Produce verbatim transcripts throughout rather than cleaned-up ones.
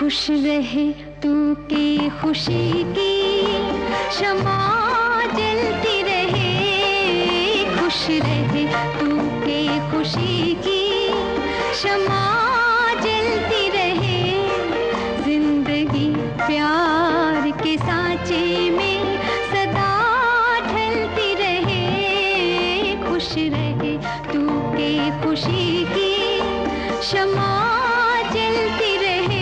खुश रहे तू के खुशी की शमा जलती रहे, खुश रहे तू के खुशी की शमा जलती रहे, जिंदगी प्यार के सांचे में सदा ढलती रहे, खुश रहे तू के खुशी की शमा जलती रहे।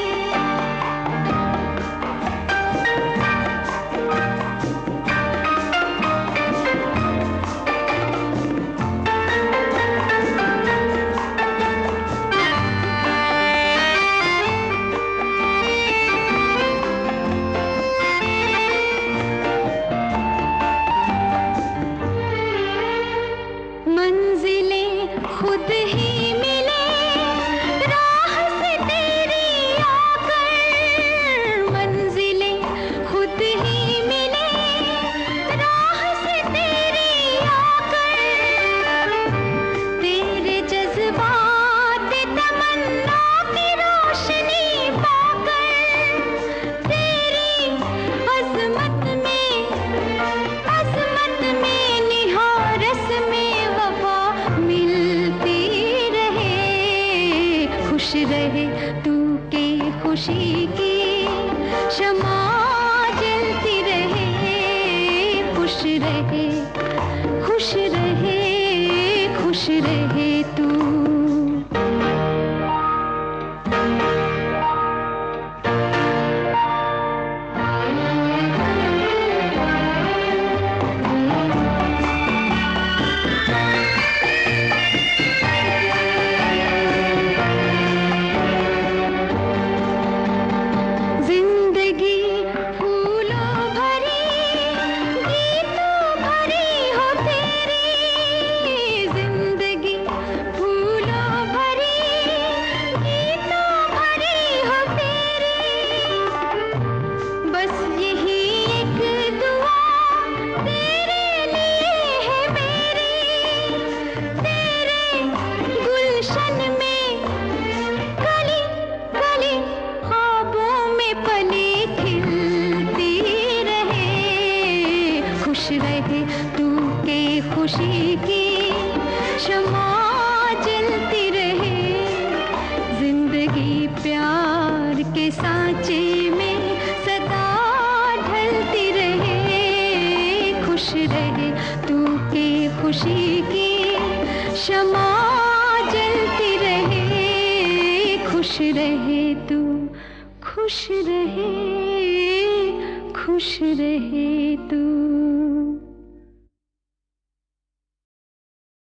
मंजिलें खुद ही मिले राह से तेरी आकर, मंजिलें खुद ही मिले राह से तेरी आकर, तेरे जज्बात तमन्ना की रोशनी पाकर, तेरी अजमत में अजमत में निहारस में खुश रहे तू के खुशी की शमा जलती रहे, खुश रहे खुश रहे खुश रहे तू। खुश रहे तू के खुशी की शमा जलती रहे, जिंदगी प्यार के सांचे में सदा ढलती रहे, खुश रहे तू के खुशी की शमा जलती रहे, खुश रहे तू खुश रहे खुश रहे तू।